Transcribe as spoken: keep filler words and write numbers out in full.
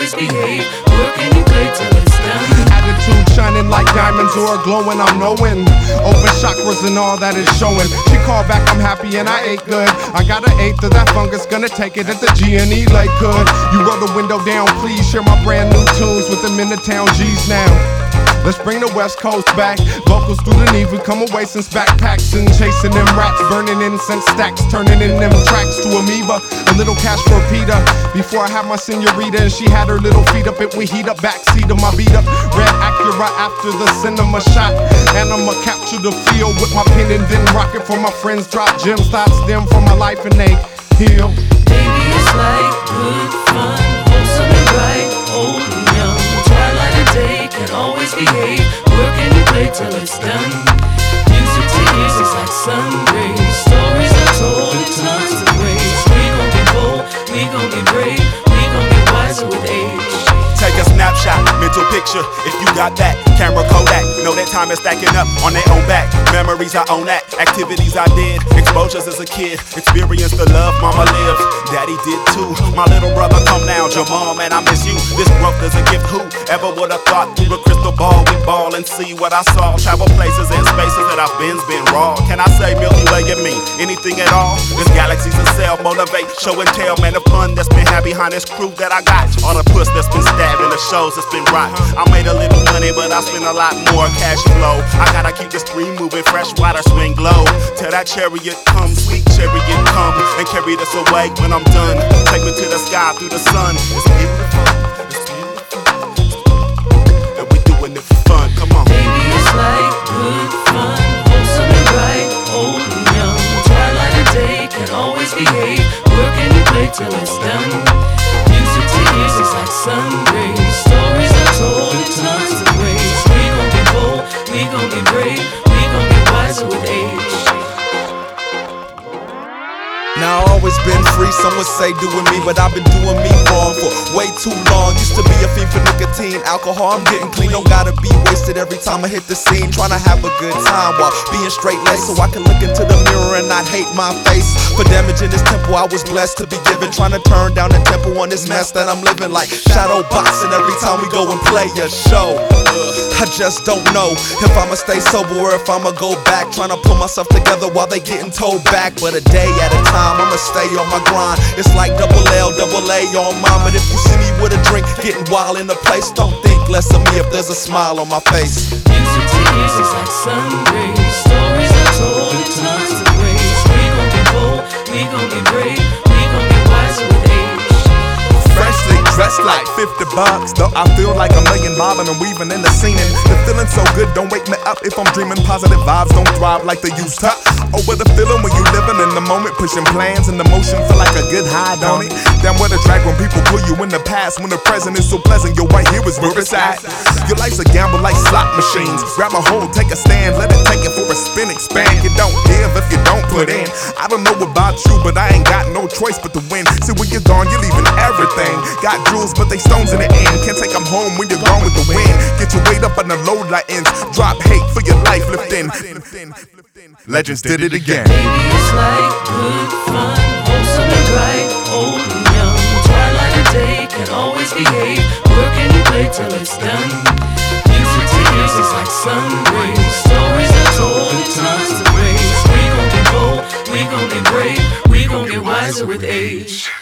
always behave. Work and you play till it's done. Attitude shining like diamonds or glowing, I'm knowing. Open chakras and all that is showing. She called back, I'm happy and I ate good. I got an eighth of that fungus, gonna take it at the G and E Lake Hood. You roll the window down, please share my brand new tunes with them in the town G's now. Let's bring the West Coast back. Vocals through the knee, we come away since backpacks and chasing them rats, burning incense stacks, turning in them tracks to amoeba. A little cash for Peter. Before I had my senorita and she had her little feet up, it would heat up backseat of my beat up. Red Acura after the cinema shot, and I'ma capture the field with my pen and then rock it for my friends. Drop gems, thoughts stem from my life and they heal. Baby, it's like good fun, wholesome and right, old and young. Twilight and day can always behave. Work and you play till it's done. Music to ears is like sun rays. Stories are told in tons of ways. We gon' be bold, we gon' be brave, we gon' get wiser with age. Take a snapshot, mental picture, if you got that. Camera Kodak, know that time is stacking up on their own back. Memories I own that, activities I did, exposures as a kid. Experience the love mama lived, daddy did too. My little brother come now, your mom and I miss you. This growth is a gift, who ever would've thought? Through a crystal ball we ball and see what I saw. Travel places and spaces that I've been, been raw. Can I say Milky Way and me, anything at all? This galaxy's a cell, motivate, show and tell. Man, the fun that's been had behind this crew that I got. All the puss that's been stabbed and the shows that's been rocked. I made a little money, but I spent a lot more cash flow. I gotta keep the stream moving, fresh water swing glow. Till that chariot come, sweet chariot come, and carry this away when I'm done. Take me to the sky through the sun. It's beautiful, it's beautiful, and we doing it for fun. Come on. Baby, it's like good fun, wholesome and right, old and young. Twilight and day can always behave. Work and you play till it's done. Music to ears is like sun rays. Stories are told in tons of ways. We gon' be bold, we gon' be brave, we gon' get wiser with age. Now I always been free, some would say doing me, but I've been doing me wrong for way too long. Used to be a fiend for nicotine, alcohol, I'm getting clean. Don't gotta be wasted every time I hit the scene. Trying to have a good time while being straight laced, so I can look into the mirror and not hate my face. For damaging this temple I was blessed to be given. Trying to turn down the tempo on this mess that I'm living, like shadow boxing every time we go and play a show. I just don't know if I'ma stay sober or if I'ma go back. Trying to pull myself together while they getting told back. But a day at a time, I'ma stay on my grind. It's like double L, double A on mine. But if you see me with a drink, getting wild in the place, don't think less of me if there's a smile on my face. Music to ears is like sun rays. Stories are told in tons of ways. We gon' be bold, we gon' be brave, we gon' get wiser with age. Freshly dressed like fifty bucks, though I feel like a million bobbing and weaving in the scene. And the feeling so good, don't wake me up if I'm dreaming. Positive vibes don't thrive like they used to. Oh, what a feeling when you living in the moment, pushing plans and the motion feel like a good high, don't it? Damn, what a drag when people pull you in the past. When the present is so pleasant, your right here is where it's at. Your life's a gamble like slot machines. Grab a hold, take a stand, let it take it for a spin, expand. You don't give if you don't put in. I don't know about you, but I ain't got no choice but to win. See, when you're gone, you're leaving everything. Got jewels, but they stones in the end. Can't take them home when you're gone with the wind. Get your weight up on the load like ends. Drop hate for your life, lift in. Legends did it again. Baby, it's like good fun, wholesome and right, old and young. Twilight and day can always behave. Work and you play till it's done. Music to ears is like sun rays. Stories are told in tons of ways. We gon' be bold, we gon' be brave, we gon' get wiser with age.